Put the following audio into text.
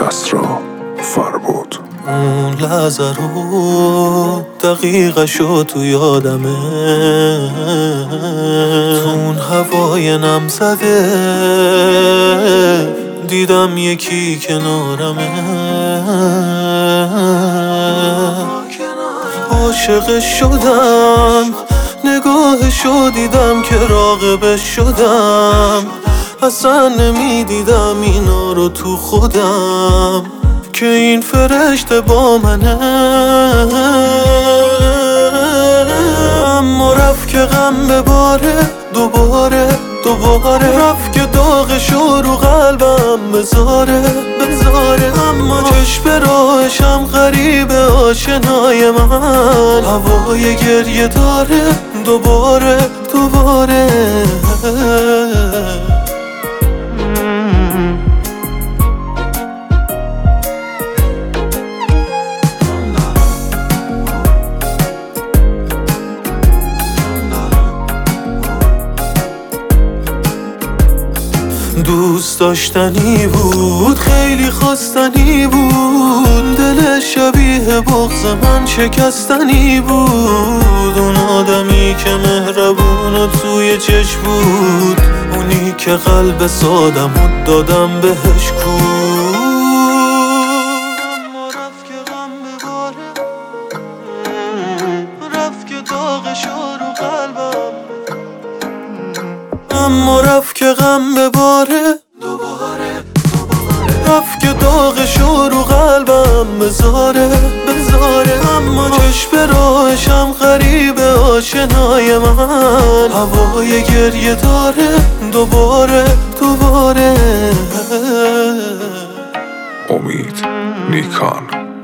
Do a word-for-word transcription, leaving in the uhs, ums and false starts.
کسرا فربود. اون لحظه رو دقیقه شد تو یادمه، تو اون هوای نم زده دیدم یکی کنارمه، عاشقش شدم نگاهشو دیدم که راغبش شدم، اصلا نمیدیدم اینا رو تو خودم که این فرشته با منه. اما رفت که غم بباره دوباره دوباره، رفت که داغشو رو قلبم بذاره بذاره. اما چشم راهشم غریبه آشنای من، هوای گریه داره دوباره دوباره. دوست داشتنی بود خیلی خواستنی بود، دل شبیه بغض من شکستنی بود. اون آدمی که مهربون و توی چشم بود، اونی که قلب سادم و دادم بهش کود. اما رفت که غم بباره، رفت که داغش رو قلبم، اما رفت که غم بباره دوباره دوباره، رفت که داغش رو قلبم بذاره بذاره. اما چشم راهشم غریبه آشنای من، هوای گریه داره دوباره دوباره. امید نیکان.